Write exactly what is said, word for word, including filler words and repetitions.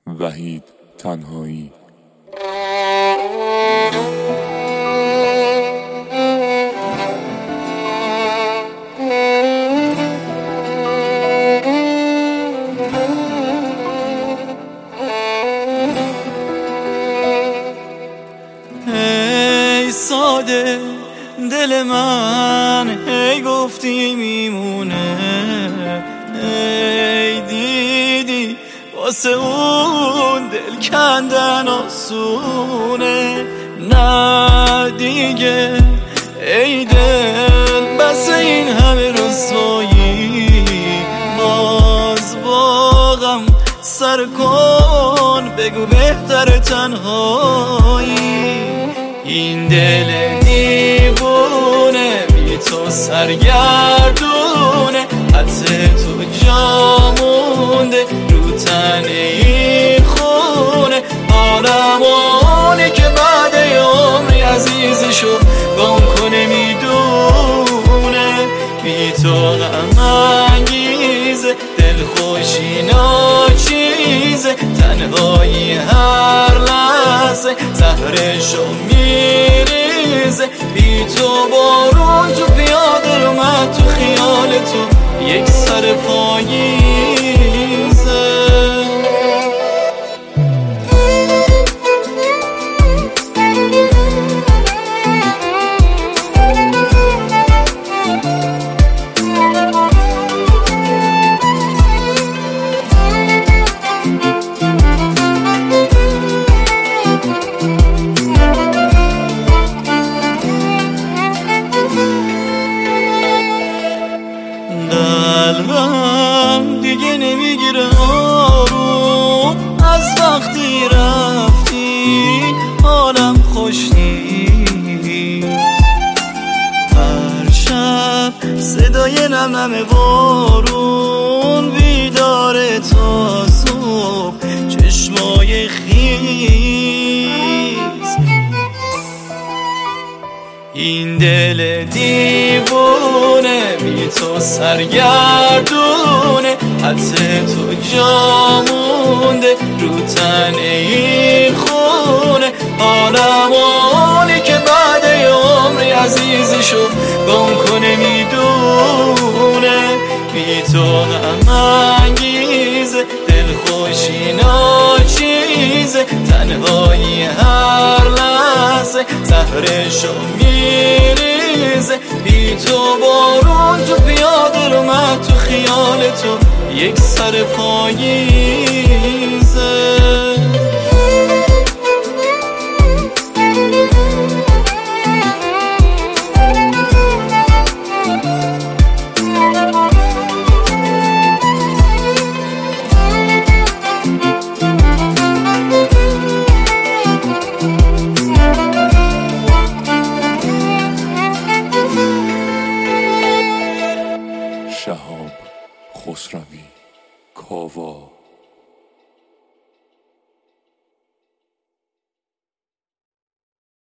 وحید تنهایی. ای ساده دل من، هی گفتی میمونه، ای دیدی واسه اون دل کندن آسونه. نه دیگه ای دل بس این همه رسوایی، باز با غم سر کن، بگو بهتر تنهایی. این دل دیوونه بی تو سرگردونه، حتی تو جا مونده رو تن این خونه. آدمانی که بعد عمری عزیزشو گم کنه میدونه، بی تو غم انگیزه، دلخوشی ناچیزه، تنهایی هر لحظه زهرشو میریزه. بی تو بارون تو پیاده رو من تو خیال تو یک سر پاییزه. قلبم دیگه نمیگیره آروم، از وقتی رفتی حالم خوش نیست. هر شب صدای نم نم بارون بیداره تا صبح، چشمای خیز. این دل دیوونه بی تو سرگردونه، حتی تو جا مونده رو تن این خونه. آدمانی که بعد عمری عزیزشو گم کنه میدونه، بی تو غم انگیزه، دلخوشی ناچیزه، تنهایی هر لحظه زهرشو میریزه. بی تو بارون تو پیاده رو من تو خیال تو یک سر پاییزه. شهاب خسروی، کاوا.